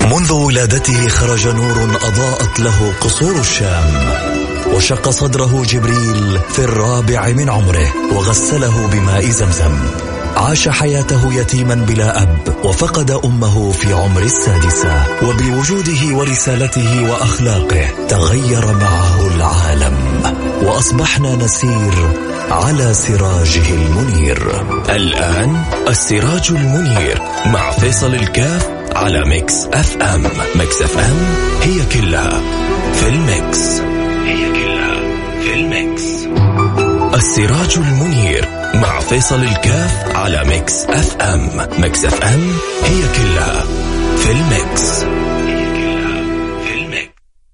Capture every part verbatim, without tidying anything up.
منذ ولادته خرج نور أضاءت له قصور الشام، وشق صدره جبريل في الرابع من عمره وغسله بماء زمزم. عاش حياته يتيما بلا أب، وفقد أمه في عمر السادسة، وبوجوده ورسالته وأخلاقه تغير معه العالم، وأصبحنا نسير على سراجه المنير. الآن السراج المنير مع فيصل الكاف على ميكس اف ام. ميكس اف ام هي كلها في الميكس، هي كلها في الميكس. السراج المنير مع فيصل الكاف على ميكس اف ام. ميكس اف ام هي كلها في الميكس، هي كلها في الميكس.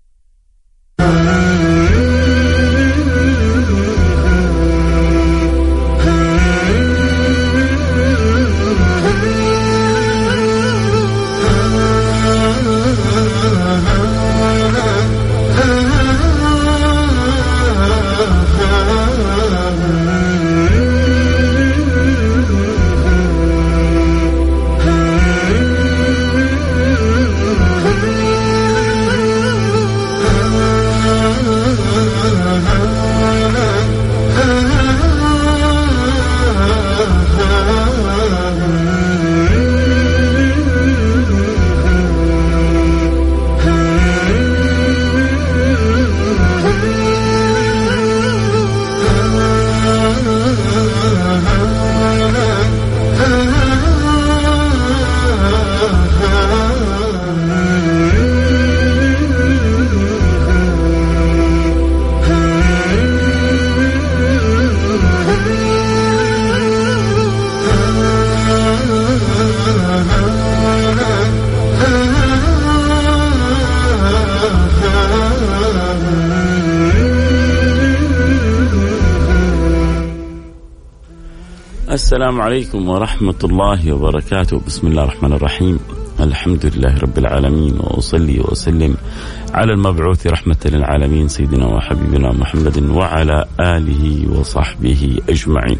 السلام عليكم ورحمة الله وبركاته. بسم الله الرحمن الرحيم. الحمد لله رب العالمين، وأصلي وأسلم على المبعوث رحمة للعالمين سيدنا وحبيبنا محمد وعلى آله وصحبه أجمعين.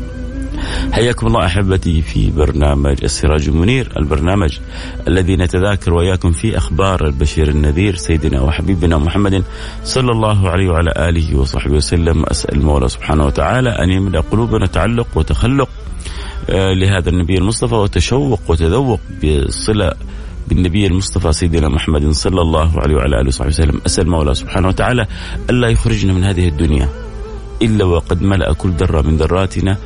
حياكم الله أحبتي في برنامج السراج المنير، البرنامج الذي نتذاكر وياكم في أخبار البشير النذير سيدنا وحبيبنا محمد صلى الله عليه وعلى آله وصحبه وسلم. أسأل المولى سبحانه وتعالى أن يملأ قلوبنا تعلق وتخلق لهذا النبي المصطفى، وتشوق وتذوق بالصلة بالنبي المصطفى سيدنا محمد صلى الله عليه وعلى آله وصحبه وسلم. أسأل المولى سبحانه وتعالى ألا يخرجنا من هذه الدنيا إلا وقد ملأ كل ذرة من ذراتنا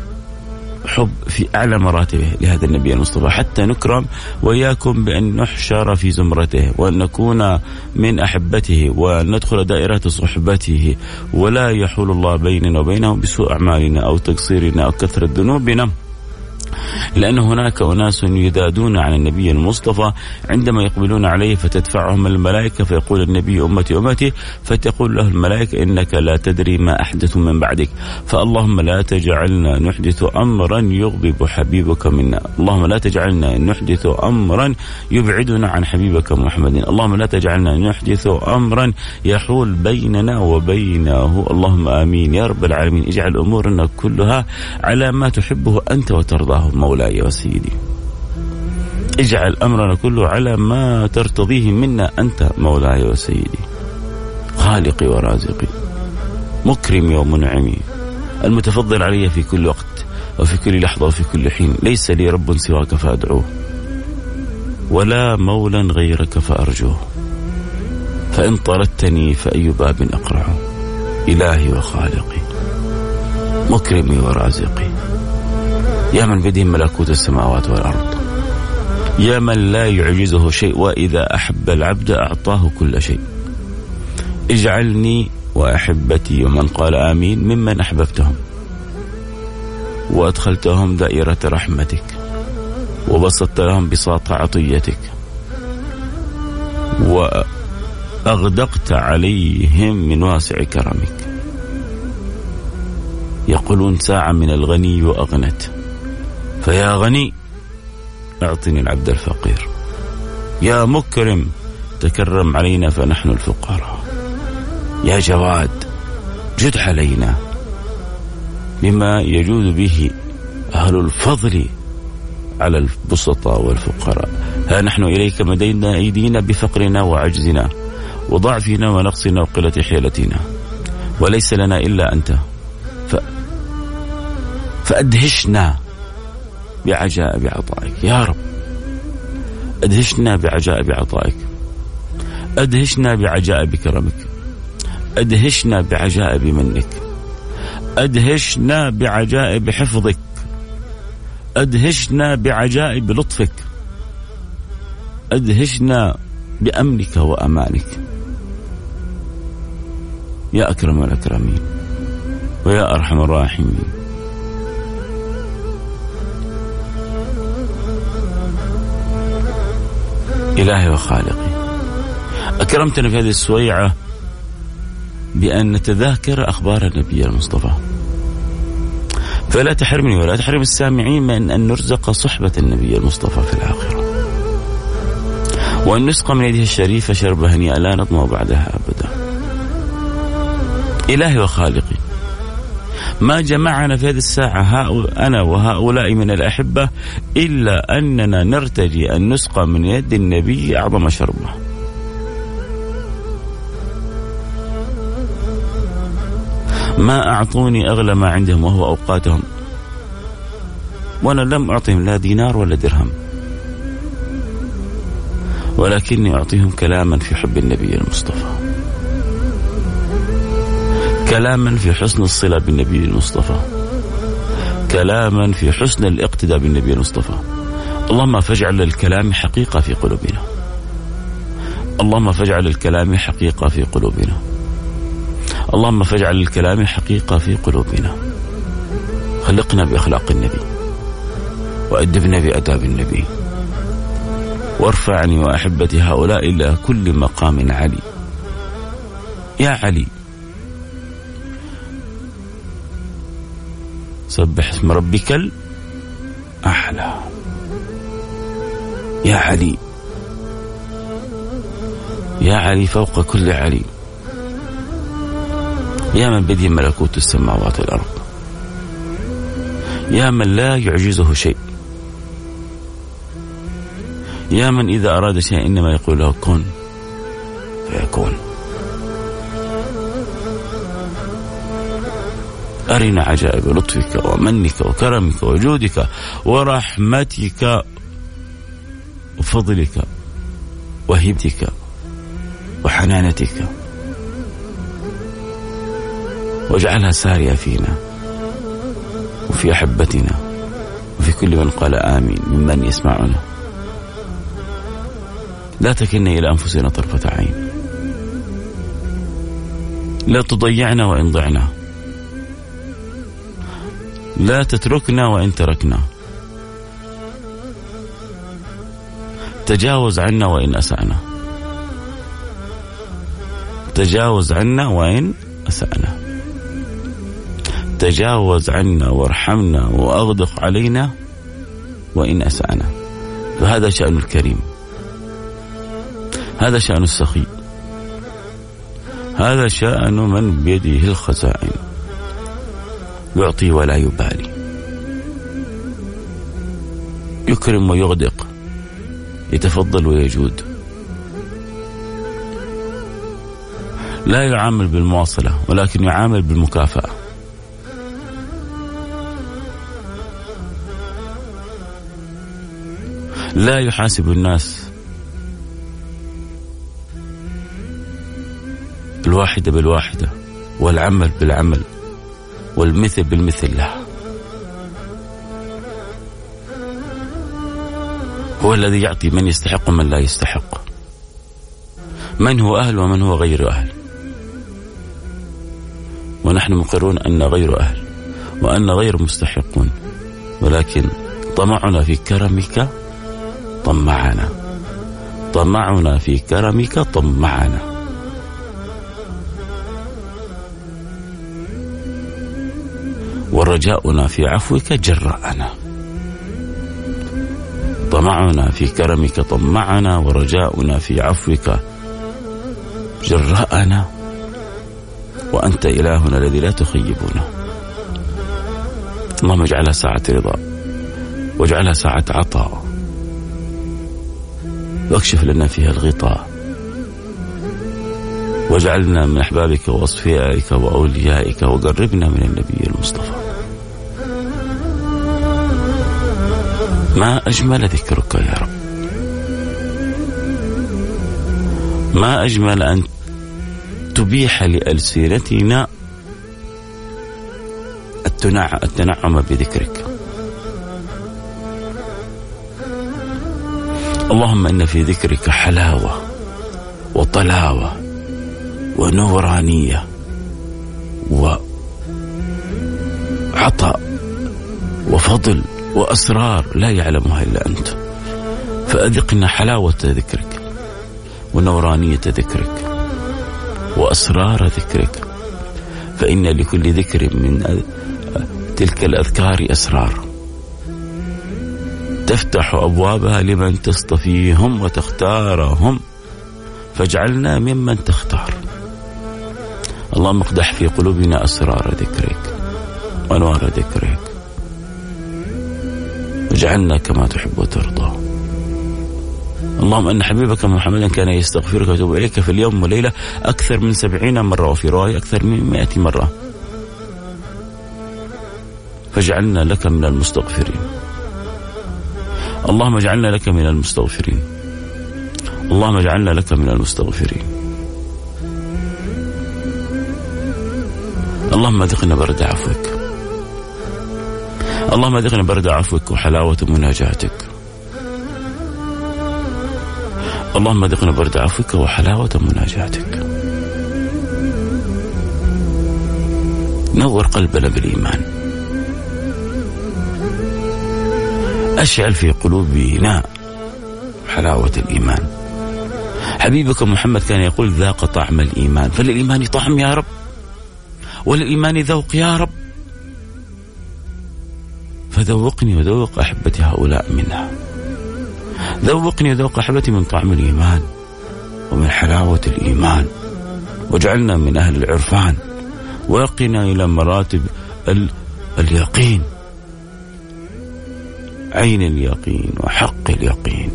حب في أعلى مراتبه لهذا النبي المصطفى، حتى نكرم وإياكم بأن نحشر في زمرته، وأن نكون من أحبته، وندخل دائرة صحبته، ولا يحول الله بيننا وبينهم بسوء أعمالنا أو تقصيرنا أو كثرة ذنوبنا، لأن هناك أناس يذادون عن النبي المصطفى عندما يقبلون عليه فتدفعهم الملائكة، فيقول النبي أمتي أمتي، فتقول له الملائكة إنك لا تدري ما أحدث من بعدك، فاللهم لا تجعلنا نحدث أمرا يغضب حبيبك منا، اللهم لا تجعلنا نحدث أمرا يبعدنا عن حبيبك محمد، اللهم لا تجعلنا نحدث أمرا يحول بيننا وبينه، اللهم آمين يا رب العالمين. اجعل أمورنا كلها على ما تحبه أنت وترضاه مولاي وسيدي، اجعل أمرنا كله على ما ترتضيه منا أنت مولاي وسيدي، خالقي ورازقي، مكرمي ومنعمي، المتفضل علي في كل وقت وفي كل لحظة وفي كل حين. ليس لي رب سواك فأدعوه، ولا مولا غيرك فأرجوه، فإن طردتني فأي باب أقرعه، إلهي وخالقي، مكرمي ورازقي، يا من بيده ملكوت السماوات والأرض، يا من لا يعجزه شيء، وإذا أحب العبد أعطاه كل شيء. اجعلني وأحبتي ومن قال آمين ممن أحببتهم، وأدخلتهم دائرة رحمتك، وبسطت لهم بساط عطيتك، وأغدقت عليهم من واسع كرمك. يقولون ساعة من الغني وأغنت، فيا غني أعطني العبد الفقير، يا مكرم تكرم علينا فنحن الفقراء، يا جواد جد علينا بما يجود به أهل الفضل على البسطاء والفقراء. ها نحن إليك مدينا أيدينا بفقرنا وعجزنا وضعفنا ونقصنا وقلة حيلتنا، وليس لنا إلا أنت، ف... فأدهشنا بعجائب عطائك يا رب. أدهشنا بعجائب عطائك، أدهشنا بعجائب كرمك، أدهشنا بعجائب منك، أدهشنا بعجائب حفظك، أدهشنا بعجائب لطفك، أدهشنا بأمنك وأمانك يا أكرم الأكرمين ويا أرحم الراحمين. إلهي وخالقي، أكرمتنا في هذه السويعة بأن نتذاكر أخبار النبي المصطفى، فلا تحرمني ولا تحرم السامعين من أن نرزق صحبة النبي المصطفى في الآخرة، وأن نسقى من يده الشريفة شربة هنيئة لا نطمع بعدها أبدا. إلهي وخالقي، ما جمعنا في هذه الساعة أنا وهؤلاء من الأحبة إلا أننا نرتجي أن نسقى من يد النبي أعظم شربة. ما أعطوني أغلى ما عندهم وهو أوقاتهم، وأنا لم أعطيهم لا دينار ولا درهم، ولكني أعطيهم كلاما في حب النبي المصطفى، كلاما في حسن الصلة بالنبي المصطفى، كلاما في حسن الاقتداء بالنبي المصطفى. اللهم فاجعل الكلام حقيقة في قلوبنا، اللهم فاجعل الكلام حقيقة في قلوبنا، اللهم فاجعل الكلام حقيقة في قلوبنا. خلقنا بأخلاق النبي وأدبنا بأداب النبي، وارفعني وأحبتي هؤلاء إلى كل مقام علي. يا علي سبح اسم ربك الأعلى. يا علي، يا علي فوق كل علي، يا من بيده ملكوت السماوات والأرض، يا من لا يعجزه شيء، يا من إذا أراد شيء إنما يقول له كن فيكون. أرنا عجائب لطفك ومنك وكرمك وجودك ورحمتك وفضلك وهبتك وحنانتك، واجعلها سارية فينا وفي أحبتنا وفي كل من قال آمين ممن يسمعنا. لا تكلنا إلى أنفسنا طرفة عين، لا تضيعنا وإن ضعنا، لا تتركنا وإن تركنا، تجاوز عنا وإن أسأنا، تجاوز عنا وإن أسأنا، تجاوز عنا وارحمنا وأغدق علينا وإن أسأنا. فهذا شأن الكريم، هذا شأن السخي، هذا شأن من بيده الخزائن، يعطي ولا يبالي، يكرم ويغدق، يتفضل ويجود، لا يعامل بالمواصلة ولكن يعامل بالمكافأة. لا يحاسب الناس الواحدة بالواحدة والعمل بالعمل والمثل بالمثل، لا، هو الذي يعطي من يستحق ومن لا يستحق، من هو أهل ومن هو غير أهل، ونحن مقرون أن غير أهل وأن غير مستحقون، ولكن طمعنا في كرمك طمعنا، طمعنا في كرمك طمعنا. ورجاؤنا في عفوك جرأنا، طمعنا في كرمك طمعنا، ورجاؤنا في عفوك جرأنا، وأنت إلهنا الذي لا تخيبنا. اللهم اجعلها ساعة رضا واجعلها ساعة عطاء واكشف لنا فيها الغطاء، واجعلنا من أحبابك وأصفيائك وأوليائك، وقربنا من النبي المصطفى. ما أجمل ذكرك يا رب، ما أجمل أن تبيح لألسنتنا التنعم بذكرك. اللهم إن في ذكرك حلاوة وطلاوة ونورانية وعطاء وفضل وأسرار لا يعلمها إلا أنت، فأذقنا حلاوة ذكرك ونورانية ذكرك وأسرار ذكرك، فإن لكل ذكر من تلك الأذكار أسرار تفتح أبوابها لمن تصطفيهم وتختارهم، فاجعلنا ممن تختار. اللهم اقدح في قلوبنا أسرار ذكرك وأنوار ذكرك، واجعلنا كما تحب وترضى. اللهم أن حبيبك محمدا كان يستغفرك ويتوب إليك في اليوم والليلة أكثر من سبعين مرة، وفي رواية أكثر من مئة مرة، فاجعلنا لك من المستغفرين. اللهم اجعلنا لك من المستغفرين، اللهم اجعلنا لك من المستغفرين. اللهم ذقنا برد عفوك، اللهم ذقنا برد عفوك وحلاوة مناجاتك، اللهم ذقنا برد عفوك وحلاوة مناجاتك. نور قلبنا بالإيمان، أشعل في قلوبنا حلاوة الإيمان. حبيبك محمد كان يقول ذاق طعم الإيمان، فللإيمان طعم يا رب، وللإيمان ذوق يا رب، فذوقني وذوق أحبتي هؤلاء منها. ذوقني وذوق أحبتي من طعم الإيمان ومن حلاوة الإيمان، واجعلنا من أهل العرفان، وقنا إلى مراتب ال... اليقين، عين اليقين وحق اليقين،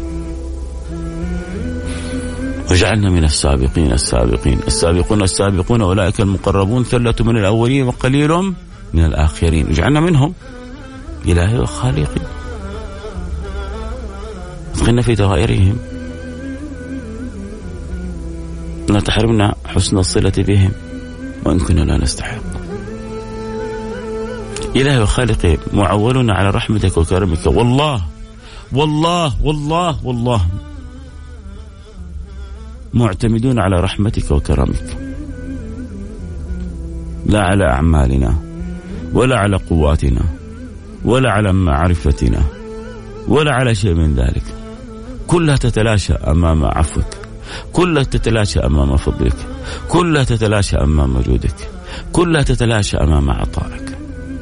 واجعلنا من السابقين السابقين السابقون السابقون أولئك المقربون ثلة من الأولين وقليل من الآخرين، اجعلنا منهم إلهي وخالقي، ادخلنا في دوائرهم، لا تحرمنا حسن الصلة بهم وإن كنا لا نستحق. إلهي وخالقي معولنا على رحمتك وكرمك، والله والله والله والله معتمدون على رحمتك وكرمك، لا على أعمالنا ولا على قواتنا ولا على معرفتنا ولا على شيء من ذلك، كلها تتلاشى أمام عفوك، كلها تتلاشى أمام فضلك، كلها تتلاشى أمام جودك، كلها تتلاشى أمام عطائك.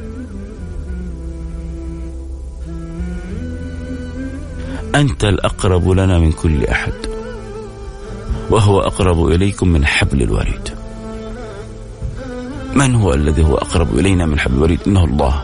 أنت الأقرب لنا من كل أحد، وهو أقرب إليكم من حبل الوريد. من هو الذي هو أقرب إلينا من حبل الوريد؟ إنه الله.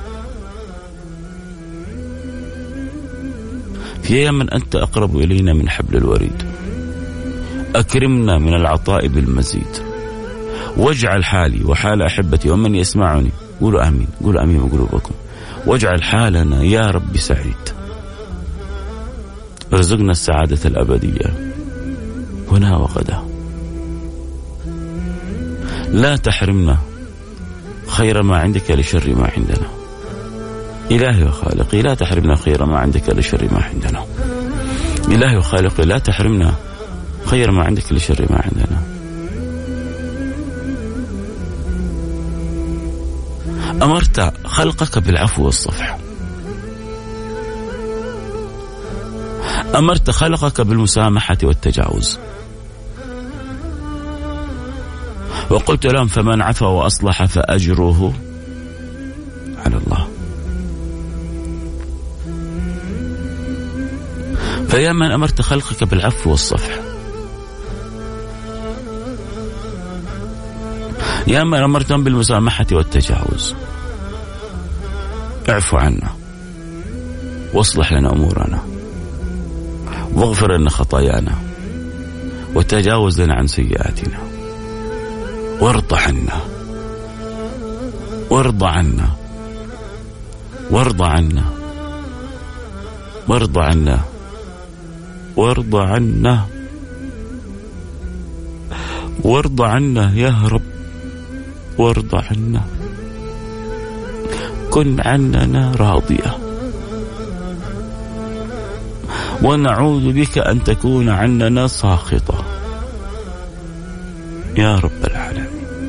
في من أنت أقرب إلينا من حبل الوريد، أكرمنا من العطاء بالمزيد، واجعل حالي وحال أحبتي ومن يسمعني، قولوا آمين، قولوا آمين وقلوبكم، واجعل حالنا يا رب سعيد، ارزقنا السعادة الأبدية هنا وغدا، لا تحرمنا خير ما عندك لشر ما عندنا. إلهي وخالقي لا تحرمنا خير ما عندك لشر ما عندنا. إلهي وخالقي لا تحرمنا خير ما عندك لشر ما عندنا. أمرت خلقك بالعفو والصفح، أمرت خلقك بالمسامحة والتجاوز، وقلت لهم فمن عفا وأصلح فأجره على الله. فيا من أمرت خلقك بالعفو والصفح، يا من أمرتهم بالمسامحة والتجاوز، اعفو عنا واصلح لنا أمورنا واغفر لنا خطايانا وتجاوز لنا عن سيئاتنا وارض عنا وارض عنا وارض عنا وارض عنا وارض عنا وارض عنا يا رب، وارض عنا، كن عننا راضية، ونعوذ بك أن تكون عننا ساخطة يا رب العالمين.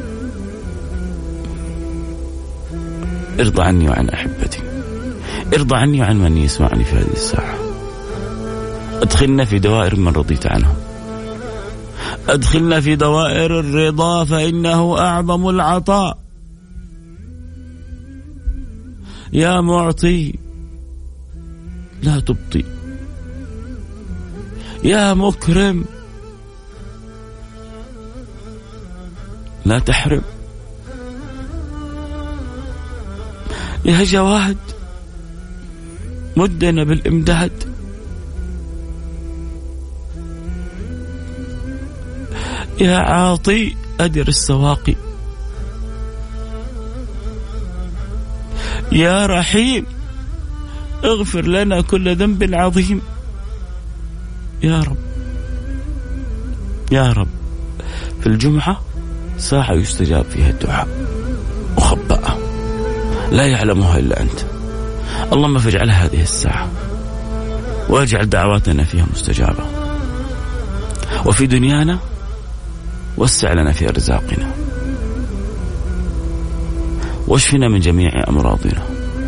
ارضى عني وعن أحبتي، ارضى عني وعن من يسمعني في هذه الساعة. ادخلنا في دوائر من رضيت عنهم، ادخلنا في دوائر الرضا فإنه أعظم العطاء. يا معطي لا تبطي، يا مكرم لا تحرم، يا جواد مدنا بالإمداد، يا عاطي أدر السواقي، يا رحيم اغفر لنا كل ذنب عظيم يا رب. يا رب في الجمعة ساعة يستجاب فيها الدعاء مخبأة لا يعلمها إلا أنت، اللهم فاجعل هذه الساعة واجعل دعواتنا فيها مستجابة، وفي دنيانا وسع لنا في أرزاقنا، واشفنا من جميع أمراضنا،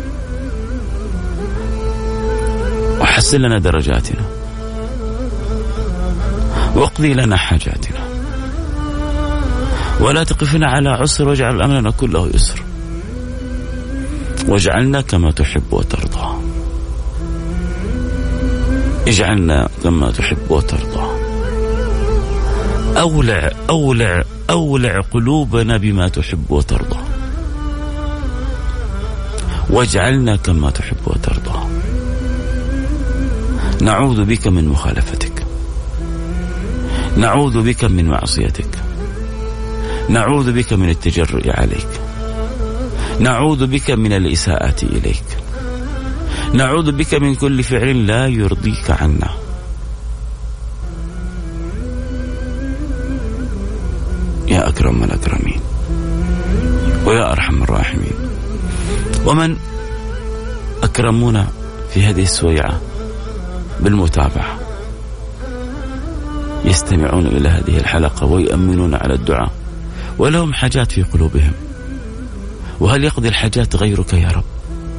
وحسن لنا درجاتنا، واقضي لنا حاجاتنا، ولا تقفنا على عسر، واجعل أمرنا كله يسر، واجعلنا كما تحب وترضى، اجعلنا كما تحب وترضى، أولع أولع أولع قلوبنا بما تحب وترضى، واجعلنا كما تحب وترضى. نعوذ بك من مخالفتك، نعوذ بك من معصيتك، نعوذ بك من التجرؤ عليك، نعوذ بك من الإساءة إليك، نعوذ بك من كل فعل لا يرضيك عنا. يا أكرم الأكرمين ويا أرحم الراحمين. ومن أكرمونا في هذه السويعة بالمتابعة يستمعون إلى هذه الحلقة ويؤمنون على الدعاء ولهم حاجات في قلوبهم، وهل يقضي الحاجات غيرك يا رب؟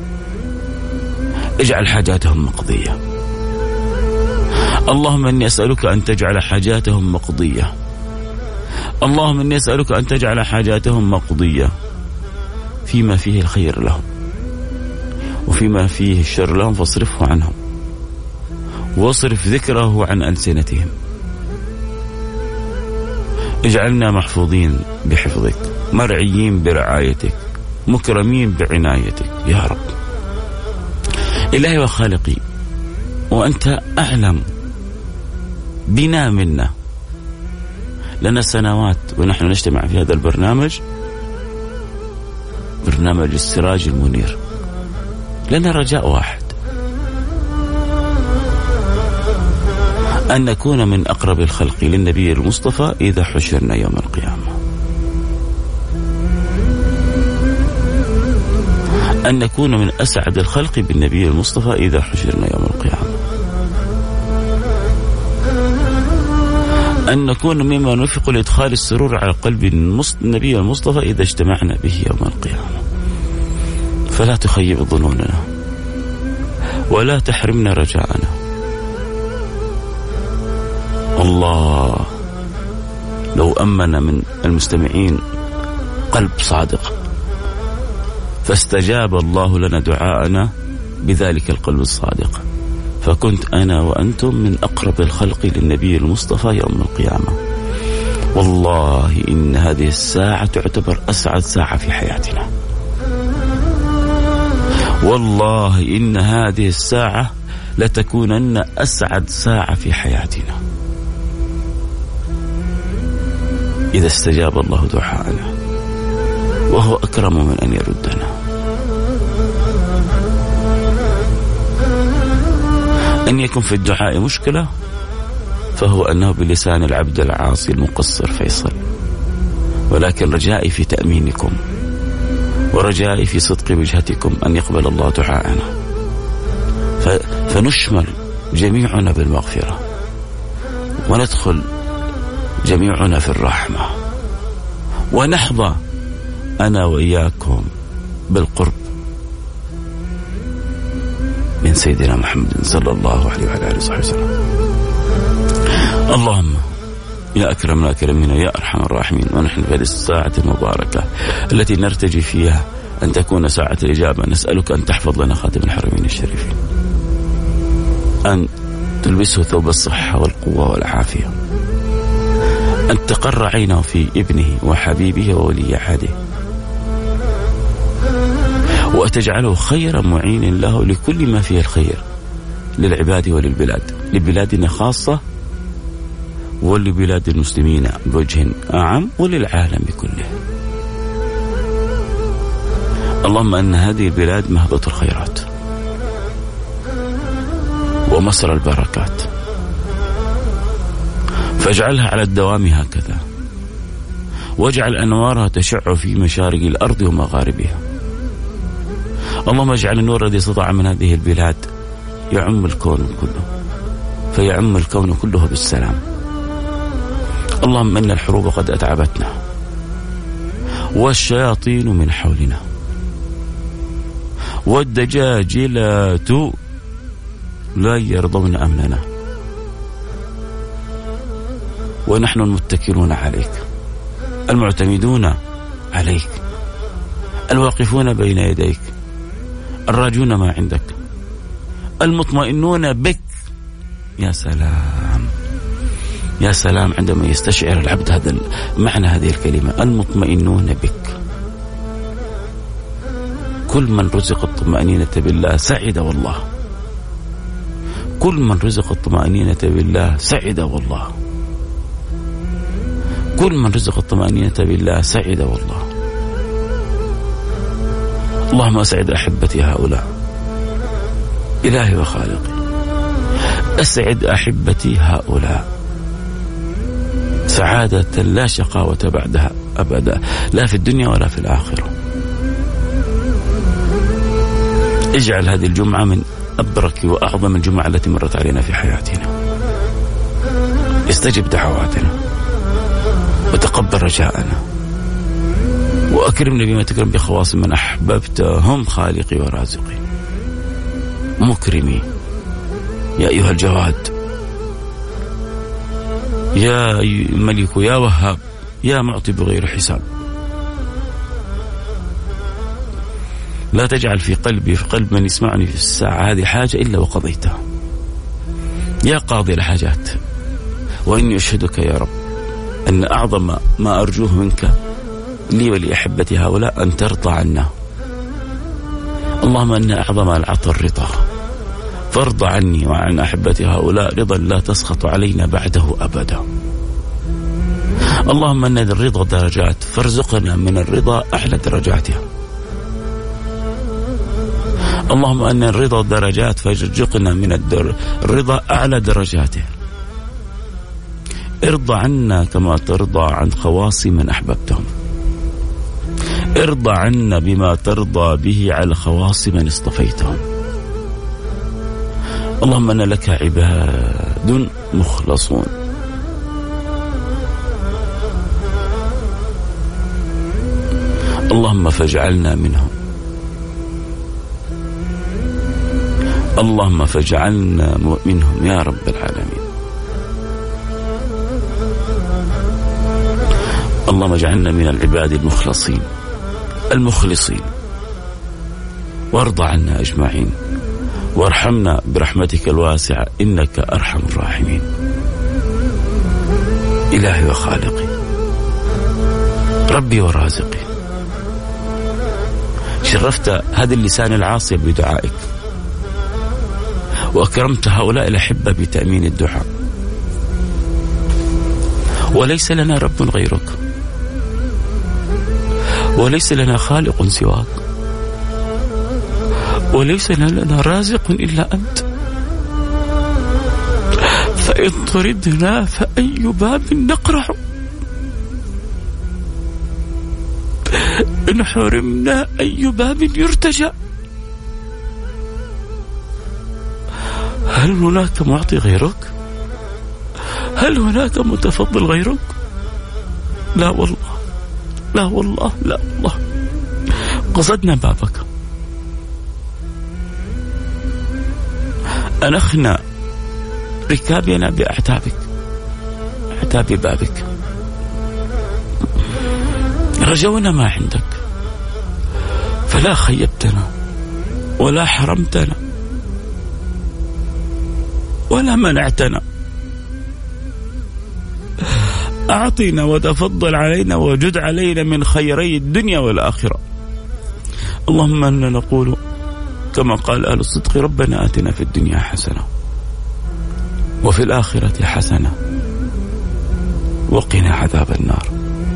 اجعل حاجاتهم مقضية. اللهم إني أسألك أن تجعل حاجاتهم مقضية، اللهم إني أسألك أن تجعل حاجاتهم مقضية فيما فيه الخير لهم، وفيما فيه الشر لهم فاصرفه عنهم، واصرف ذكره عن ألسنتهم. اجعلنا محفوظين بحفظك، مرعيين برعايتك، مكرمين بعنايتك يا رب. إلهي وخالقي، وأنت أعلم بنا منا، لنا سنوات ونحن نجتمع في هذا البرنامج، برنامج السراج المنير، لنا رجاء واحد، أن نكون من أقرب الخلق للنبي المصطفى إذا حشرنا يوم القيامة، أن نكون من أسعد الخلق بالنبي المصطفى إذا حشرنا يوم القيامة، أن نكون مما نوفق لإدخال السرور على قلب النبي المصطفى إذا اجتمعنا به يوم القيامة. فلا تخيب ظنوننا ولا تحرمنا رجاءنا. الله لو أمن من المستمعين قلب صادق فاستجاب الله لنا دعاءنا بذلك القلب الصادق، فكنت أنا وأنتم من أقرب الخلق للنبي المصطفى يوم القيامة. والله إن هذه الساعة تعتبر أسعد ساعة في حياتنا، والله إن هذه الساعة لتكونن أسعد ساعة في حياتنا إذا استجاب الله دعاءنا، وهو أكرم من أن يردنا. أن يكون في الدعاء مشكلة فهو أنه بلسان العبد العاصي المقصر فيصل، ولكن رجائي في تأمينكم ورجائي في صدق وجهتكم أن يقبل الله دعاءنا، فنشمل جميعنا بالمغفرة وندخل جميعنا في الرحمة، ونحظى أنا وإياكم بالقرب من سيدنا محمد صلى الله عليه وعلى آله وصحبه وسلم. اللهم يا أكرم الأكرمين يا أرحم الراحمين، ونحن في هذه الساعة المباركة التي نرتجي فيها أن تكون ساعة الإجابة، نسألك أن تحفظ لنا خاتم الحرمين الشريفين، أن تلبسه ثوب الصحة والقوة والعافية، أن تقر عينه في ابنه وحبيبه وولي عهده، وتجعله خير معين له لكل ما فيه الخير للعباد وللبلاد، لبلادنا خاصة ولبلاد المسلمين بوجه أعم وللعالم كله. اللهم أن هذه البلاد مهبط الخيرات ومصر البركات، فاجعلها على الدوام هكذا، واجعل أنوارها تشع في مشارق الأرض ومغاربها. اللهم اجعل النور الذي سطع من هذه البلاد يعم الكون كله، فيعم الكون كله بالسلام. اللهم إن الحروب قد أتعبتنا والشياطين من حولنا والدجاجلات لا يرضون أمننا، ونحن المتكلون عليك المعتمدون عليك الواقفون بين يديك الراجون ما عندك المطمئنون بك. يا سلام يا سلام عندما يستشعر العبد هذا معنى هذه الكلمة، المطمئنون بك. كل من رزق الطمأنينة بالله سعد والله، كل من رزق الطمأنينة بالله سعد والله، كل من رزق الطمأنينة بالله سعد والله. اللهم أسعد أحبتي هؤلاء، إلهي وخالقي أسعد أحبتي هؤلاء سعادة لا شقاوة بعدها أبدا، لا في الدنيا ولا في الآخرة. اجعل هذه الجمعة من أبرك وأعظم الجمعة التي مرت علينا في حياتنا، استجب دعواتنا وتقبل رجاءنا، وأكرمنا بما تكرم بخواص من أحببتهم خالقي ورازقي مكرمي. يا أيها الجواد يا ملك يا وهاب يا معطي بغير حساب، لا تجعل في قلبي في قلب من يسمعني في الساعة هذه حاجة إلا وقضيتها. يا قاضي الحاجات، وإني أشهدك يا رب أن أعظم ما أرجوه منك لي ولأحبتي هؤلاء أن ترضى عنا. اللهم أن أعظم العطاء الرضا، فارض عني وعن أحبتي هؤلاء رضا لا تسخط علينا بعده أبدا. اللهم أن الرضا درجات، فارزقنا من الرضا أعلى درجاتها. اللهم أن الرضا درجات، فارزقنا من الرضا أعلى درجاته. ارضى عنا كما ترضى عن خواص من أحببتهم، ارضى عنا بما ترضى به على خواص من اصطفيتهم. اللهم أن لك عباد مخلصون، اللهم فاجعلنا منهم، اللهم فاجعلنا منهم يا رب العالمين. اللهم اجعلنا من العباد المخلصين المخلصين، وارض عنا أجمعين، وارحمنا برحمتك الواسعة إنك أرحم الراحمين. إلهي وخالقي ربي ورازقي، شرفت هذا اللسان العاصي بدعائك، وأكرمت هؤلاء الأحبة بتأمين الدعاء. وليس لنا رب غيرك، وليس لنا خالق سواك، وليس لنا رازق إلا أنت، فإن طردنا فأي باب نقرع، إن حرمنا أي باب يرتجى. هل هناك معطي غيرك؟ هل هناك متفضل غيرك؟ لا والله، لا والله، لا والله. قصدنا بابك، أنخنا ركابنا بأعتابك، أعتاب بابك، رجونا ما عندك، فلا خيبتنا ولا حرمتنا ولا منعتنا. أعطنا وتفضل علينا وجد علينا من خيري الدنيا والآخرة. اللهم أننا نقول كما قال أهل الصدق: ربنا آتنا في الدنيا حسنة وفي الآخرة حسنة وقنا عذاب النار.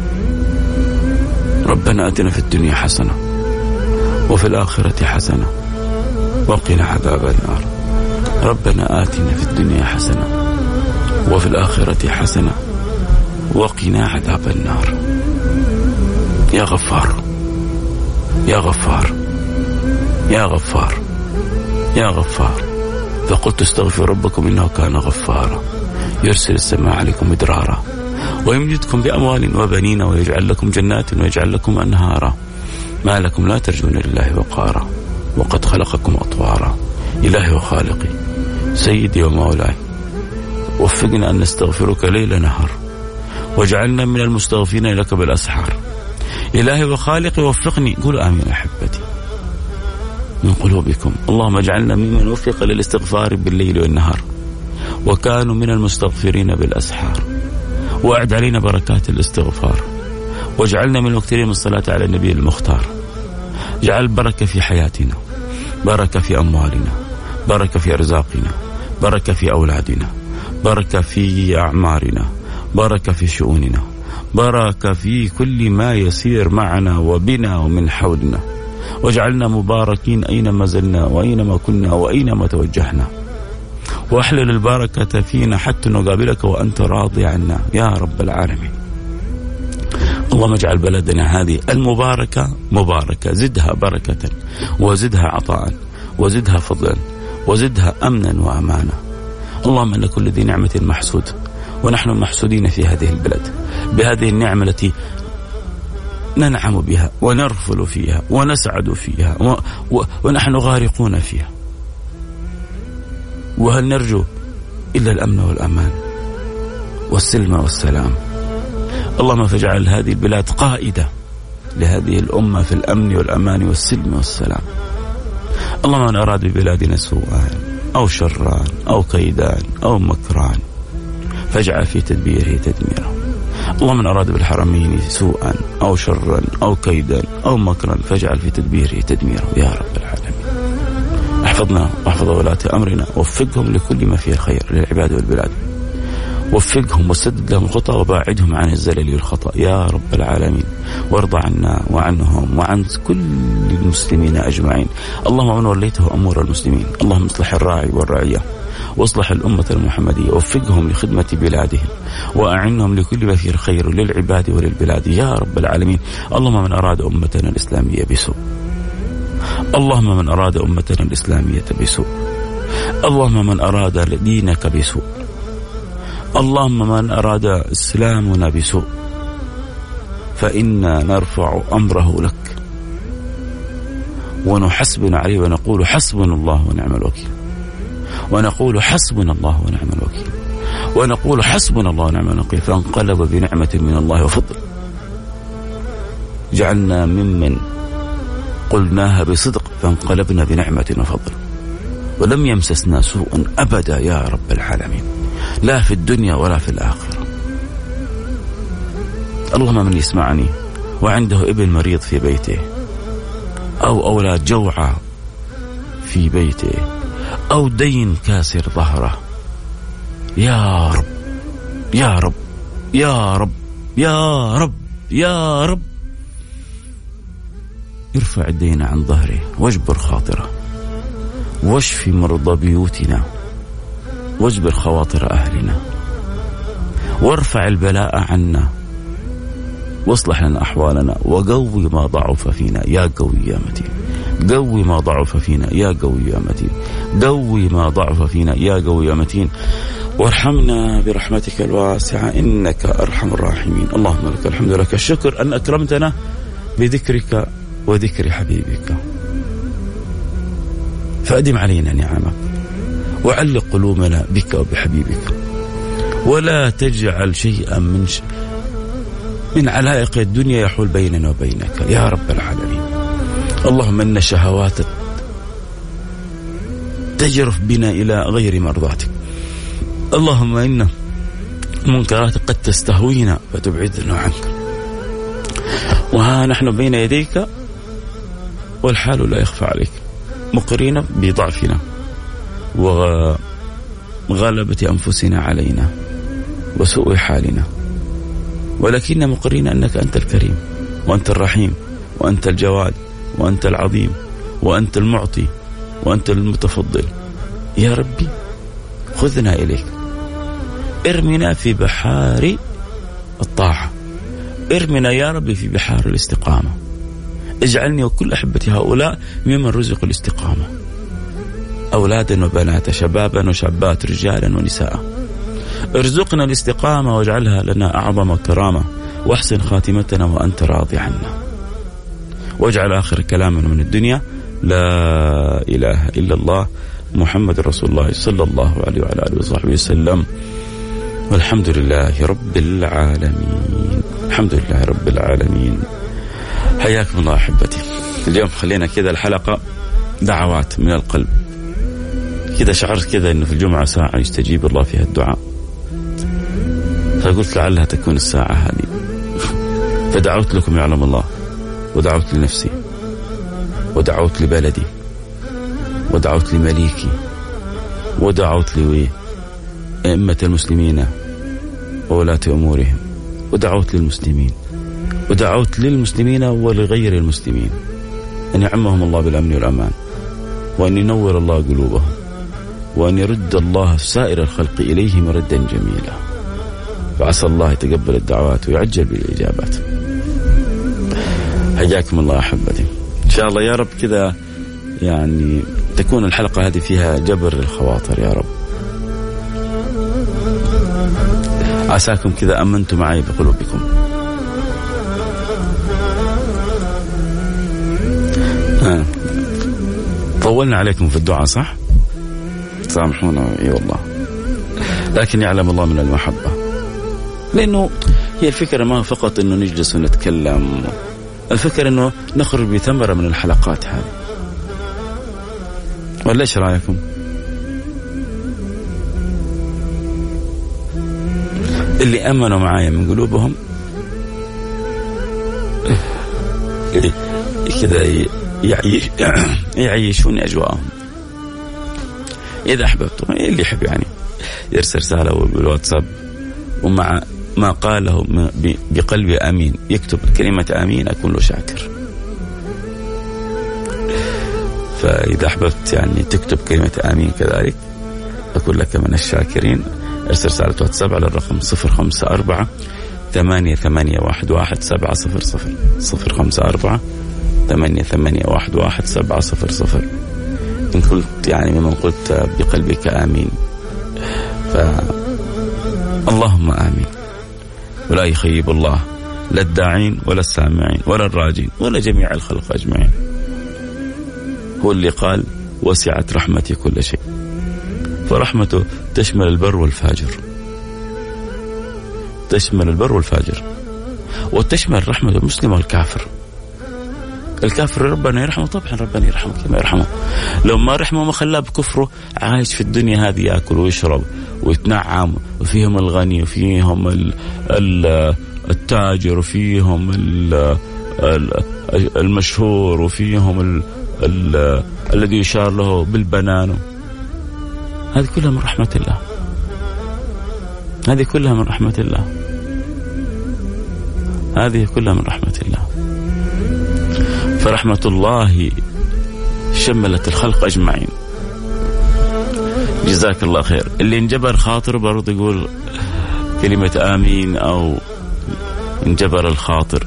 ربنا آتنا في الدنيا حسنة وفي الآخرة حسنة وقنا عذاب النار. ربنا آتنا في الدنيا حسنة وفي الآخرة حسنة وقنا عذاب النار. يا غفار، يا غفار، يا غفار، يا غفار. فقلت استغفر ربكم إنه كان غفارا يرسل السماء عليكم مدرارا ويمددكم بأموال وبنين ويجعل لكم جنات ويجعل لكم أنهارا ما لكم لا ترجون لله وقارا وقد خلقكم أطوارا. إلهي وخالقي سيدي ومولاي، وفقنا أن نستغفرك ليل نهار واجعلنا من المستغفرين لك بالأسحار. إلهي وخالقي وفقني، قولوا آمين أحبتي من قلوبكم. اللهم اجعلنا ممن وفق للاستغفار بالليل والنهار وكانوا من المستغفرين بالأسحار، وأعد علينا بركات الاستغفار، واجعلنا من المكثرين من الصلاة على النبي المختار. اجعل بركة في حياتنا، بركة في أموالنا، بركة في أرزاقنا، بركة في أولادنا، بركة في أعمارنا، بركة في شؤوننا، بركة في كل ما يسير معنا وبنا ومن حولنا. واجعلنا مباركين أينما زلنا وأينما كنا وأينما توجهنا، واحلل البركة فينا حتى نقابلك وأنت راضي عنا يا رب العالمين. اللهم اجعل بلدنا هذه المباركة مباركة، زدها بركة وزدها عطاء وزدها فضلا وزدها أمنا وأمانا. اللهم أن كل ذي نعمة محسود، ونحن محسودين في هذه البلد بهذه النعمة التي ننعم بها ونرفل فيها ونسعد فيها و... و... ونحن غارقون فيها. وهل نرجو إلا الأمن والأمان والسلم والسلام؟ اللهم فاجعل هذه البلاد قائدة لهذه الأمة في الأمن والأمان والسلم والسلام. اللهم من أراد ببلادنا سوءا أو شرا أو كيدان أو مكران فاجعل في تدبيره تدميره. اللهم من أراد بالحرمين سوءا أو شرا أو كيدا أو مكرا فاجعل في تدبيره تدميره يا رب العالمين. احفظنا واحفظ ولاة أمرنا، وفقهم لكل ما فيه الخير للعباد والبلاد، وفقهم وسدد لهم الخطى وباعدهم عن الزلل والخطأ يا رب العالمين. وارض عنا وعنهم وعن كل المسلمين أجمعين. اللهم من وليته أمور المسلمين، اللهم اصلح الراعي والرعية واصلح الأمة المحمدية، وفقهم لخدمة بلادهم وأعنهم لكل ما فيه الخير للعباد وللبلاد يا رب العالمين. اللهم من أراد أمتنا الإسلامية بسوء، اللهم من أراد أمتنا الإسلامية بسوء، اللهم من أراد دينك بسوء، اللهم من أراد إسلامنا بسوء فإنا نرفع أمره لك ونحسبنا عليه ونقول حسبنا الله ونعم الوكيل، ونقول حسبنا الله ونعم الوكيل، ونقول حسبنا الله ونعم الوكيل. فانقلب بنعمة من الله وفضل، جعلنا ممن قلناها بصدق فانقلبنا بنعمة وفضل، ولم يمسسنا سوء أبدا يا رب العالمين، لا في الدنيا ولا في الآخرة. اللهم من يسمعني وعنده ابن مريض في بيته، أو أولاد جوعى في بيته، أو دين كاسر ظهره. يا رب يا رب يا رب يا رب يا رب ارفع الدين عن ظهره واجبر خاطره واشفي مرضى بيوتنا واجبر خواطر أهلنا وارفع البلاء عنا واصلح لنا أحوالنا وقوي ما ضعف فينا يا قوي يا متين. قوي ما ضعف فينا يا قوي يا متين. قوي ما ضعف فينا يا قوي يا متين. وارحمنا برحمتك الواسعة إنك أرحم الراحمين. اللهم لك الحمد لك الشكر أن أكرمتنا بذكرك وذكر حبيبك، فأدم علينا نعمك وعلق قلوبنا بك وبحبيبك، ولا تجعل شيئا من ش... من علائق الدنيا يحول بيننا وبينك يا رب العالمين. اللهم إن شهوات تجرف بنا إلى غير مرضاتك. اللهم إن منكرات قد تستهوينا وتبعدنا عنك، وها نحن بين يديك والحال لا يخفى عليك، مقرين بضعفنا وغلبة أنفسنا علينا وسوء حالنا، ولكن مقرين أنك أنت الكريم وأنت الرحيم وأنت الجواد وأنت العظيم وأنت المعطي وأنت المتفضل. يا ربي خذنا إليك، ارمنا في بحار الطاعة، ارمنا يا ربي في بحار الاستقامة. اجعلني وكل أحبتي هؤلاء ممن رزقوا الاستقامة، أولادا وبنات، شبابا وشابات، رجالا ونساء. ارزقنا الاستقامة واجعلها لنا أعظم كرامة، واحسن خاتمتنا وأنت راضي عنا، واجعل آخر كلامنا من الدنيا لا إله إلا الله محمد رسول الله صلى الله عليه وعلى آله وصحبه وسلم. والحمد لله رب العالمين. الحمد لله رب العالمين. حياكم الله أحبتي. اليوم خلينا كذا الحلقة دعوات من القلب كذا. شعرت كذا إنه في الجمعة ساعة يستجيب الله فيها الدعاء، فقلت لعلها تكون الساعة هذه. فدعوت لكم يعلم الله، ودعوت لنفسي، ودعوت لبلدي، ودعوت لمليكي، ودعوت لأئمة المسلمين وولاة أمورهم، ودعوت للمسلمين، ودعوت للمسلمين ولغير المسلمين أن يعمهم الله بالأمن والأمان، وأن ينور الله قلوبهم، وأن يرد الله سائر الخلق إليهم ردا جميلا. فعسى الله يتقبل الدعوات ويعجل بالإجابات. حياكم الله أحبتي. إن شاء الله يا رب كذا يعني تكون الحلقة هذه فيها جبر الخواطر يا رب. عساكم كذا أمنتم معي بقلوبكم. آه. طولنا عليكم في الدعاء صح؟ سامحونا اي والله، لكن يعلم الله من المحبة. لأنه هي الفكرة ما فقط إنه نجلس ونتكلم، الفكرة إنه نخرج بثمرة من الحلقات هذه. ولا إيش رأيكم؟ اللي أمنوا معايا من قلوبهم كذا يعيش يعيشون أجواءهم. إذا أحببتم اللي يحب يعني يرسل رسالة بالواتساب ومع ما قاله بقلبي أمين، يكتب كلمة أمين أكون له شاكر. فإذا أحببت يعني تكتب كلمة آمين كذلك أكون لك من الشاكرين. ارسل رسالة واتساب على الرقم صفر خمسة أربعة ثمانية ثمانية واحد واحد سبعة صفر صفر صفر خمسة أربعة ثمانية ثمانية واحد واحد سبعة صفر صفر. إن قلت يعني ممن قلت بقلبك آمين فاللهم آمين. ولا يخيب الله لا الداعين ولا السامعين ولا الراجين ولا جميع الخلق أجمعين. هو اللي قال وسعت رحمتي كل شيء، فرحمته تشمل البر والفاجر، تشمل البر والفاجر، وتشمل رحمة المسلم والكافر. الكافر ربنا يرحمه، طبعا ربنا يرحمه كما يرحمه. لو ما رحمه ما خلاه بكفره عايش في الدنيا هذه يأكل ويشرب ويتنعم، وفيهم الغني وفيهم ال ال التاجر وفيهم ال المشهور وفيهم ال ال الذي يشار له بالبنان هذه كلها من رحمة الله، هذه كلها من رحمة الله، هذه كلها من رحمة الله. فرحمة الله شملت الخلق أجمعين. جزاك الله خير. اللي انجبر خاطر برضه يقول كلمة آمين، أو انجبر الخاطر،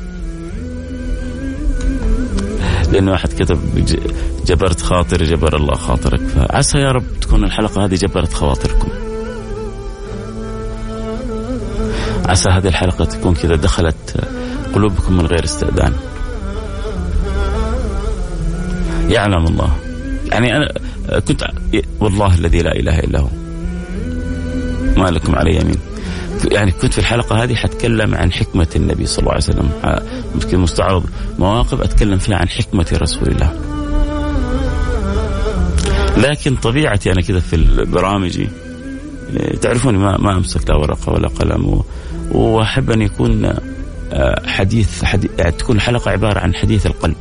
لأنه واحد كتب جبرت خاطر جبر الله خاطرك. فعسى يا رب تكون الحلقة هذه جبرت خواطركم، عسى هذه الحلقة تكون كذا دخلت قلوبكم من غير استئذان. يعلم الله، يعني أنا كنت والله الذي لا إله إلا هو ما لكم علي يمين، يعني كنت في الحلقة هذه حتكلم عن حكمة النبي صلى الله عليه وسلم، ممكن مستعرض مواقف أتكلم فيها عن حكمة رسول الله. لكن طبيعتي أنا كذا في البرامج تعرفوني ما ما أمسك لا ورقة ولا قلم، وأحب أن يكون حديث, حديث يعني تكون الحلقة عبارة عن حديث القلب.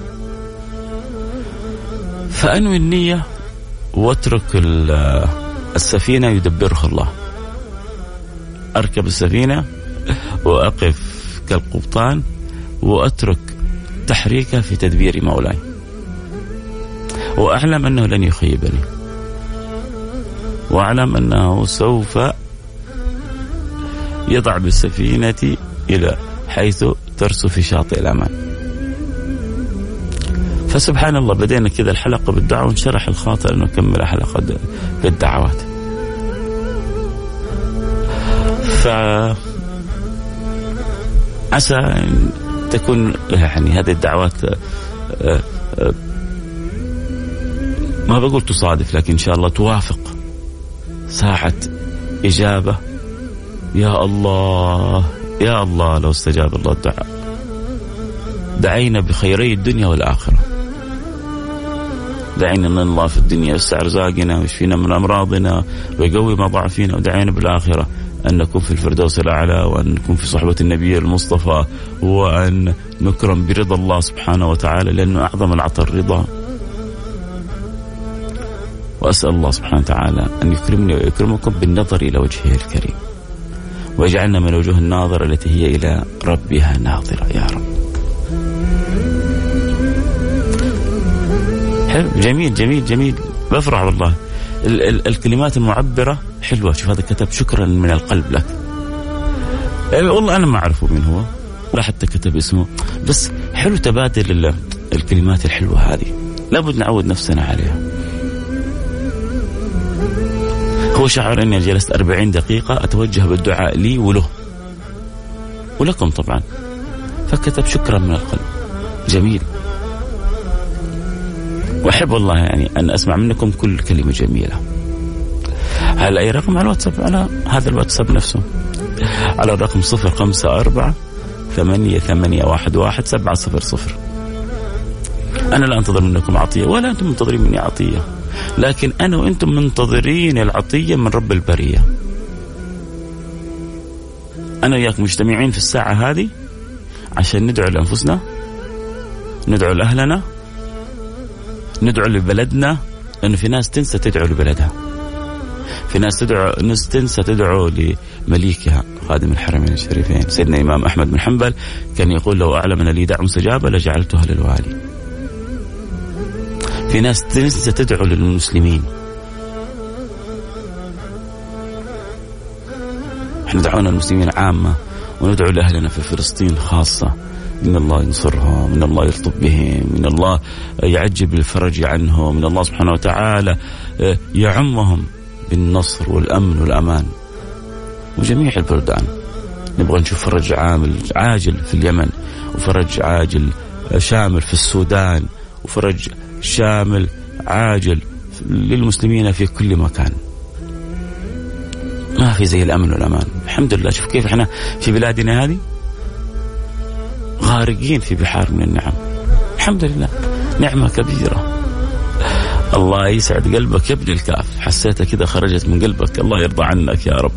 فأنوي النية واترك السفينة يدبرها الله. أركب السفينة وأقف كالقبطان وأترك تحريكه في تدبير مولاي، وأعلم أنه لن يخيبني، وأعلم أنه سوف يضع بالسفينة إلى حيث ترسو في شاطئ الأمان. فسبحان الله بدينا كذا الحلقة بالدعوة ونشرح الخاطر أنه نكمل حلقة بالدعوات. فعسى أن تكون يعني هذه الدعوات ما بقول تصادف، لكن إن شاء الله توافق ساعة إجابة. يا الله يا الله لو استجاب الله الدعاء، دعينا بخيري الدنيا والآخرة، دعينا من الله في الدنيا يوسع رزاقنا ويشفينا من أمراضنا ويقوي مضاعفنا، ودعينا بالآخرة أن نكون في الفردوس الأعلى، وأن نكون في صحبة النبي المصطفى، وأن نكرم برضا الله سبحانه وتعالى، لأنه أعظم العطاء الرضا. وأسأل الله سبحانه وتعالى أن يكرمني ويكرمكم بالنظر إلى وجهه الكريم، ويجعلنا من وجوه الناظرة التي هي إلى ربها ناظرة يا رب. حلو، جميل جميل جميل، بفرح والله. ال- ال- الكلمات المعبرة حلوة. شوف هذا كتب شكرا من القلب لك. والله أنا ما أعرفه من هو ولا حتى كتب اسمه، بس حلو تبادل الكلمات الحلوة هذه، لابد نعود نفسنا عليها. هو شعر أني جلست أربعين دقيقة أتوجه بالدعاء لي وله ولكم طبعا، فكتب شكرا من القلب. جميل، وأحب والله يعني أن أسمع منكم كل كلمة جميلة. على أي رقم؟ على الواتساب، على هذا الواتساب نفسه، على الرقم صفر خمسة أربعة ثمانية ثمانية واحد واحد سبعة صفر صفر. أنا لا أنتظر منكم عطية ولا أنتم منتظرين مني عطية، لكن أنا وأنتم منتظرين العطية من رب البرية. أنا وياك مجتمعين في الساعة هذه عشان ندعو لأنفسنا، ندعو لأهلنا، ندعو لبلدنا، لأنه في ناس تنسى تدعو لبلدها، في ناس تدعو ناس تنسى تدعو لمليكها خادم الحرمين الشريفين سيدنا الإمام أحمد بن حنبل، كان يقول لو أعلم أن لي دعوة مستجابة لجعلتها للوالي. في ناس تنسى تدعو للمسلمين. احنا دعونا المسلمين عامة، وندعو لأهلنا في فلسطين خاصة، إن الله ينصرهم، إن الله يلطف بهم، إن الله يعجب الفرج عنهم، إن الله سبحانه وتعالى يعمهم بالنصر والأمن والأمان وجميع البلدان. نبغى نشوف فرج عامل عاجل في اليمن، وفرج عاجل شامل في السودان، وفرج شامل عاجل للمسلمين في كل مكان. ما في زي الأمن والأمان الحمد لله. شوف كيف احنا في بلادنا هذه غارقين في بحار من النعم، الحمد لله، نعمة كبيرة. الله يسعد قلبك يا ابن الكاف، حسيتها كذا خرجت من قلبك. الله يرضى عنك يا رب،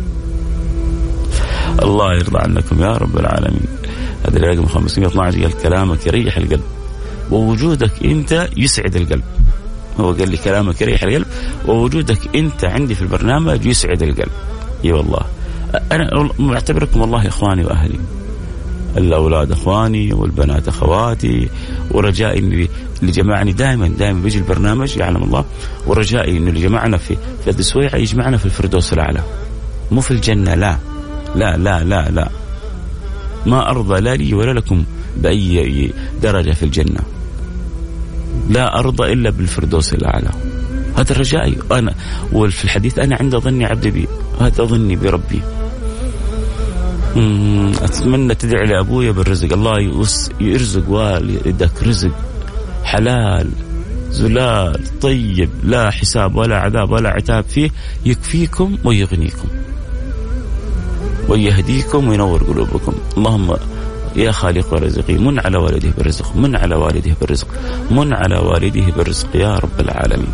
الله يرضى عنكم يا رب العالمين. هذا الرقم خمسمائة واثني عشر قال كلامك يريح القلب، ووجودك انت يسعد القلب. هو قال لي كلامك يريح القلب، ووجودك أنت عندي في البرنامج يسعد القلب. اي والله أنا معتبركم والله إخواني وأهلي، الأولاد أخواني والبنات أخواتي، ورجائي اللي جمعني دائما دائما بيجي البرنامج يعلم الله، ورجائي إنه اللي جمعنا في في الدسويعة يجمعنا في الفردوس الأعلى، مو في الجنة. لا لا لا لا لا ما أرضى لا لي ولا لكم بأي درجة في الجنة، لا أرضى إلا بالفردوس الأعلى. هذا رجائي أنا، وفي الحديث أنا عند ظني عبدي بي، هذا ظني بربي. أتمنى تدعي لأبويا بالرزق، الله يرزق والدك رزق حلال زلال طيب لا حساب ولا عذاب ولا عتاب فيه، يكفيكم ويغنيكم ويهديكم وينور قلوبكم. اللهم يا خالق ورزقي من على والده بالرزق، من على والده بالرزق، من على والده بالرزق يا رب العالمين.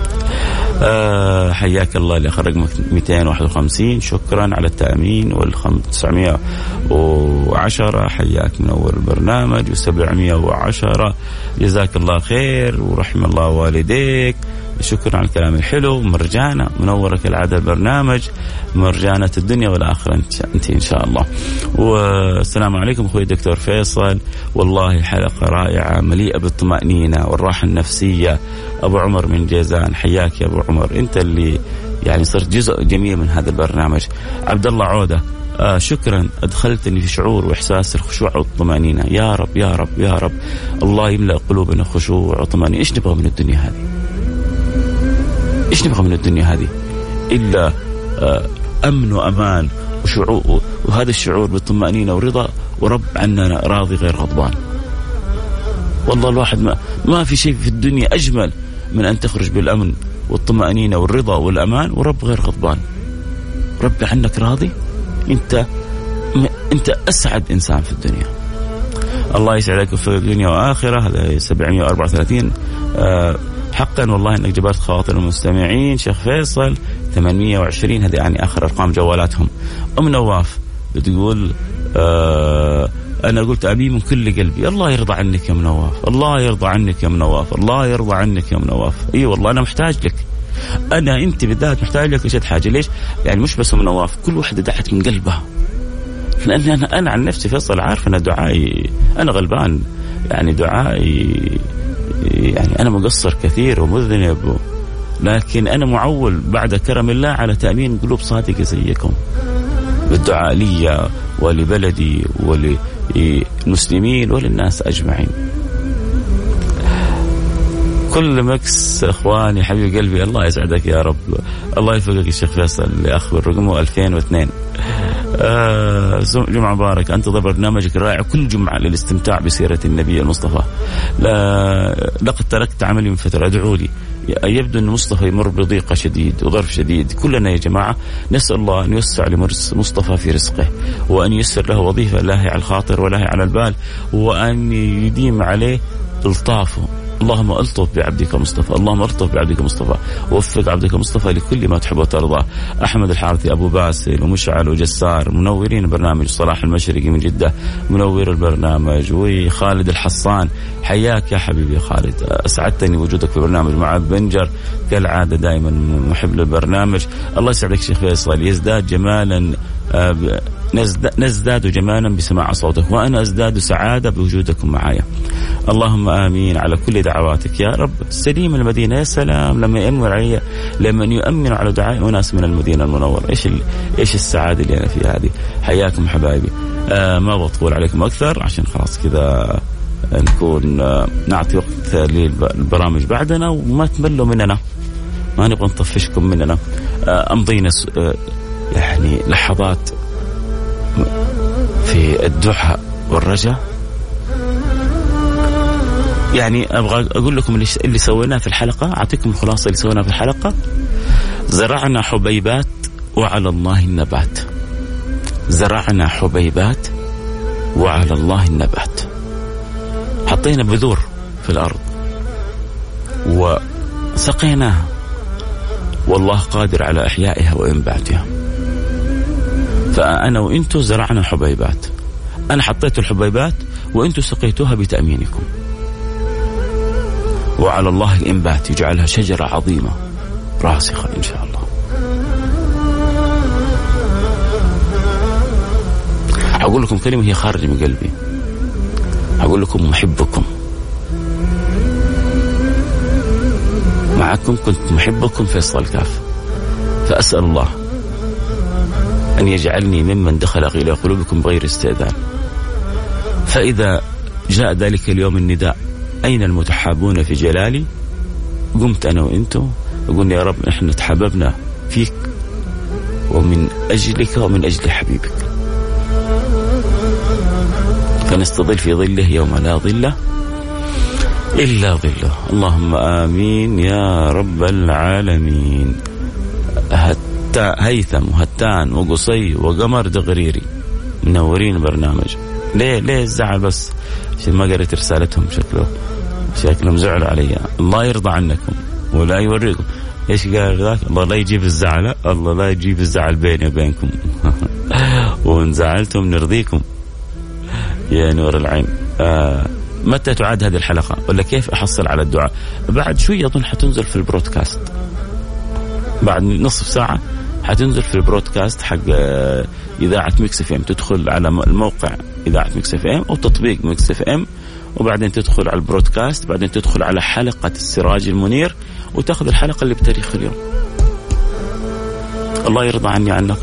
أه حياك الله اللي أخذ رقمك مئتين وواحد وخمسين، شكرا على التأمين. والتسعمائة وعشرة حياك منور البرنامج، وسبعمائة وعشرة جزاك الله خير ورحم الله والديك، شكرا على الكلام الحلو. مرجانة منورك العادة البرنامج، مرجانة الدنيا والآخرة أنت إن شاء الله. والسلام عليكم أخوي الدكتور فيصل، والله حلقة رائعة مليئة بالطمأنينة والراحة النفسية. أبو عمر من جيزان، حياك يا أبو عمر، أنت اللي يعني صرت جزء جميل من هذا البرنامج. عبد الله عودة، آه شكرا، أدخلتني في شعور وإحساس الخشوع والطمأنينة. يا رب يا رب يا رب الله يملأ قلوبنا خشوع وطمأنينة. إيش نبغى من الدنيا هذه؟ إيش نبغى من الدنيا هذه إلا آه أمن وأمان وشعور، وهذا الشعور بالطمأنينة والرضا، ورب عننا راضي غير غضبان. والله الواحد ما, ما في شيء في الدنيا أجمل من أن تخرج بالأمن والطمأنينة والرضا والأمان ورب غير غضبان. رب عنك راضي، أنت أنت أسعد إنسان في الدنيا. الله يسعدك في الدنيا وآخرة. هذا سبعمائة وأربعة وثلاثين. أه حقا والله انك جبرت خواطر المستمعين. شيخ فيصل ثمانمائة وعشرين، هذه يعني اخر ارقام جوالاتهم. ام نواف بتقول آه انا قلت ابي من كل قلبي. الله يرضى عنك يا ام نواف، الله يرضى عنك يا ام نواف، الله يرضى عنك يا ام نواف. اي والله انا محتاج لك، انا انت بالذات محتاج لك اشد حاجه. ليش؟ يعني مش بس ام نواف، كل واحده دعت من قلبها. لان انا انا عن نفسي فيصل عارف ان دعائي انا غلبان، يعني دعائي يعني أنا مقصر كثير ومذنب، لكن أنا معول بعد كرم الله على تأمين قلوب صادقة زيكم بالدعاء لي ولبلدي وللمسلمين وللناس أجمعين. كل مكس أخواني حبيب قلبي، الله يسعدك يا رب، الله يفقك يا شيخ فيصل اللي أخبر رقمه ألفين واثنين. آه جمعة مبارك، أنتظر برنامجك الرائع كل جمعة للاستمتاع بسيرة النبي المصطفى. لا لقد تركت عملي من فترة، أدعوا لي. يبدو أن مصطفى يمر بضيقة شديد وظرف شديد. كلنا يا جماعة نسأل الله أن يوسع لمرس مصطفى في رزقه، وأن ييسر له وظيفة لا هي على الخاطر ولا هي على البال، وأن يديم عليه إلطافه. اللهم ألطف بعبدك مصطفى، اللهم ألطف بعبدك مصطفى، ووفق عبدك مصطفى لكل ما تحب وترضى. أحمد الحارثي، أبو باسل ومشعل وجسار منورين البرنامج. صلاح المشرقي من جدة منور البرنامج. وخالد الحصان، حياك يا حبيبي خالد، أسعدتني وجودك في البرنامج مع بنجر كالعادة، دائما محب للبرنامج. الله يسعدك شيخ فيصل، يزداد جمالا نزداد جمالا بسماع صوتك، وأنا أزداد سعادة بوجودكم معايا. اللهم آمين على كل دعواتك يا رب. سليم المدينة، يا سلام لما يأمن علي، لما يؤمن على دعاء أناس من المدينة المنورة. إيش إيش السعادة اللي أنا فيها هذه. حياكم حبايبي. آه ما بطول عليكم أكثر عشان خلاص كذا نكون آه نعطي وقت للبرامج بعدنا، وما تملوا مننا، ما نبغى نطفشكم مننا. آه أمضينا آه يعني لحظات في الدعاء والرجاء. يعني أبغى أقول لكم اللي, اللي سويناه في الحلقة، أعطيكم الخلاصة اللي سويناه في الحلقة. زرعنا حبيبات وعلى الله النبات، زرعنا حبيبات وعلى الله النبات. حطينا بذور في الأرض وسقيناها، والله قادر على إحيائها وإنباتها. فأنا وإنتو زرعنا حبيبات، أنا حطيت الحبيبات وإنتو سقيتوها بتأمينكم. وعلى الله الإنبات يجعلها شجرة عظيمة راسخة إن شاء الله. أقول لكم كلمة هي خارجة من قلبي، أقول لكم محبكم، معكم كنت محبكم فيصل كاف. فأسأل الله أن يجعلني ممن دخل إلى قلوبكم بغير استئذان. فإذا جاء ذلك اليوم النداء أين المتحابون في جلالي، قمت أنا وإنتم وقلنا يا رب إحنا تحببنا فيك ومن أجلك ومن أجل حبيبك، فنستظل في ظله يوم لا ظل إلا ظله. اللهم آمين يا رب العالمين. هيثم وهتان وقصي وقمر دغريري منورين برنامج. ليه ليه الزعل بس عشان ما قريت رسالتهم، شكله شكلهم زعلوا علي. الله يرضى عنكم ولا يوريكم ايش قال ذاك. الله لا يجيب الزعل، الله لا يجيب الزعل بيني وبينكم وان زعلتم نرضيكم يا نور العين. آه متى تعاد هذه الحلقة ولا كيف أحصل على الدعاء؟ بعد شوي أظن حتنزل في البرودكاست، بعد نصف ساعة حتنزل في البرودكاست حق إذاعة ميكس اف ام. تدخل على الموقع إذاعة ميكس اف ام أو تطبيق ميكس اف ام، وبعدين تدخل على البرودكاست، بعدين تدخل على حلقة السراج المنير وتأخذ الحلقة اللي بتاريخ اليوم. الله يرضى عني عنكم.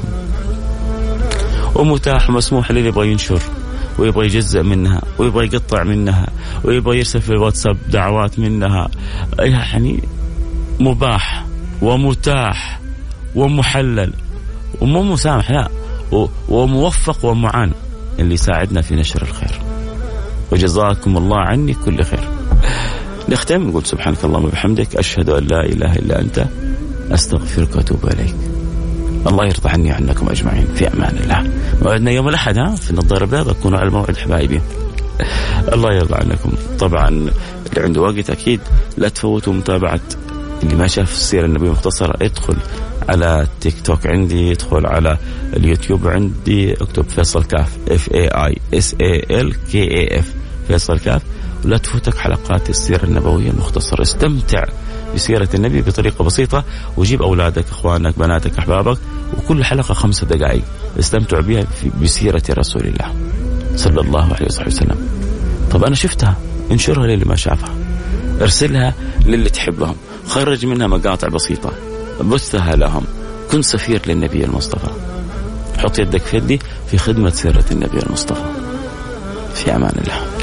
ومتاح ومسموح للي يبغى ينشر ويبغى يجزء منها ويبغى يقطع منها ويبغى يرسل في الواتساب دعوات منها، يعني مباح ومتاح ومحلل ومو مسامح، لا وموفق ومعان اللي يساعدنا في نشر الخير. وجزاكم الله عني كل خير. نختم نقول سبحانك اللهم وبحمدك أشهد أن لا إله إلا أنت أستغفرك وأتوب إليك. الله يرضى عني عنكم أجمعين. في أمان الله. موعدنا يوم الأحد ها في النظارة البيضاء. كونوا على الموعد حبايبي. الله يرضى عنكم. طبعا اللي عنده وقت أكيد لا تفوتوا متابعة اللي ما شاف السيرة النبوية مختصرة. ادخل على تيك توك عندي، ادخل على اليوتيوب عندي، اكتب فيصل كاف اف اي اي اس اي ال كي اي اف فيصل كاف، ولا تفوتك حلقات السيرة النبوية المختصرة. استمتع بسيرة النبي بطريقة بسيطة، وجيب أولادك أخوانك بناتك أحبابك، وكل حلقة خمسة دقائق استمتع بها بسيرة رسول الله صلى الله عليه وسلم. طب أنا شفتها، انشرها للي ما شافها، ارسلها للي تحبهم، خرج منها مقاطع بسيطة بثها لهم. كن سفير للنبي المصطفى. حط يدك في يدي في خدمة سيرة النبي المصطفى. في أمان الله.